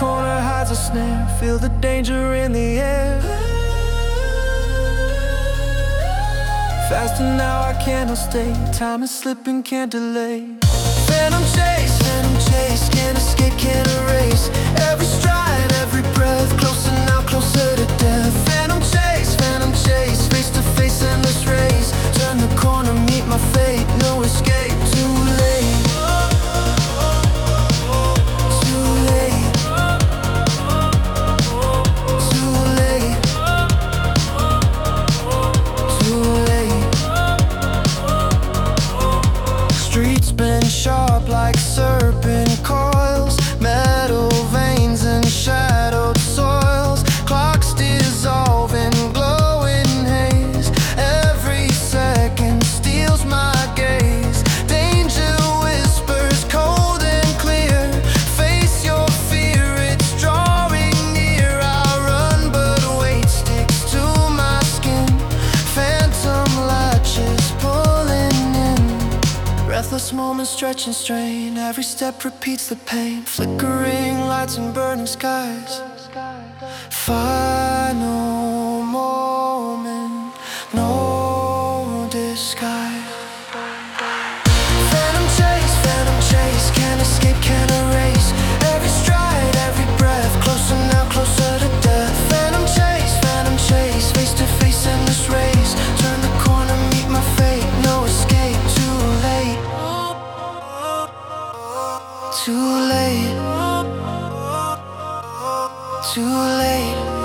corner hides a snare. Feel the danger in the air. Faster now, I cannot stay. Time is slipping, can't delay. Phantom chase, can't escape, can't erase. Every stride, every breath, closer now, closer to death. Phantom chase, face to face, endless race. Turn the corner, meet my fate, no escape. Too late. Too late. Too late. Too late. Streets been sharp like serpent coils, metal veins and shadowed soils. Clocks dissolving, glowing haze. Every second steals my gaze. Danger whispers cold and clear. Face your fear, it's drawing near. I run but weight sticks to my skin. Phantom latches pulling in. Breathless moments stretch and strain. Every step repeats the pain. Flickering lights and burning skies. Final moment, no disguise. Phantom chase, can't escape, can't erase. Every stride, every breath, closer now, closer to death. Phantom chase, face to face, endless race. Turn the corner, meet my fate, no escape. Too late. Too late. Too late.